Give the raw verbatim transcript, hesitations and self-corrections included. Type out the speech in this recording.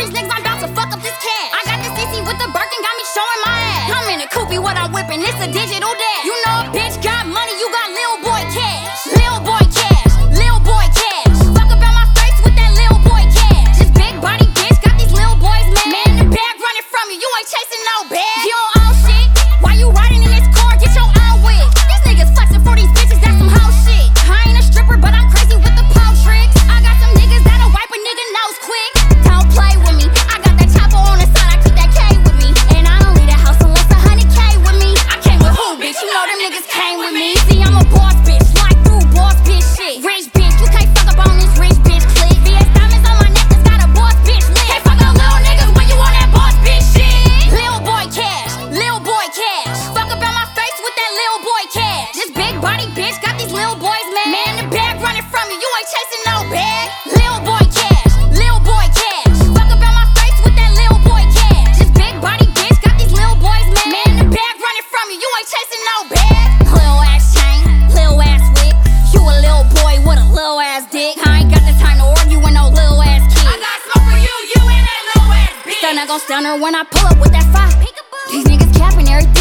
these niggas, I'm about to fuck up this cat. I got the C C with the Birkin, got me showing my ass. I'm in a coupe, what I'm whipping, it's a digital dash. You know a bitch got money, you got lil' boy cash. Lil' boy cash, lil' boy cash. Fuck about my face with that lil' boy cash. This big body bitch got these lil' boys mad. Man, the bag running from you, you ain't chasing no bag. You don't own shit, why you riding in this car, get your own wig. These niggas flexing for these bitches, that's some hoe shit. I ain't a stripper, but I'm crazy with the pole tricks. I got some niggas that'll wipe a nigga nose quick. Don't play with me, I got that chopper on the side, I keep that K with me. And I don't leave the house unless a hundred K with me. I came with who, bitch? You know them niggas came with me. See, I'm a boss bitch, slide through boss bitch shit. Rich bitch, you can't fuck up on this rich bitch click. V S diamonds on my neck, that's got a boss bitch lit. Can't fuck up little niggas when you on that boss bitch shit. Lil' boy cash, lil' boy cash. Fuck about my face with that lil' boy cash. This big body bitch got these lil' boys mad. Man, the bag running from you, you ain't chasing no bag. Lil' boy cash, lil' boy cash. Fuck about my face with that lil' boy cash. This big body bitch got these lil' boys mad. Man, the bag running from you, you ain't chasing no bag. Lil' ass chain, lil' ass wig. You a lil' boy with a lil' ass dick. I ain't got the time to argue with no lil' ass kid. I got smoke for you, you and that little ass bitch. Still not gon' stun her when I pull up with that five. These niggas capping everything.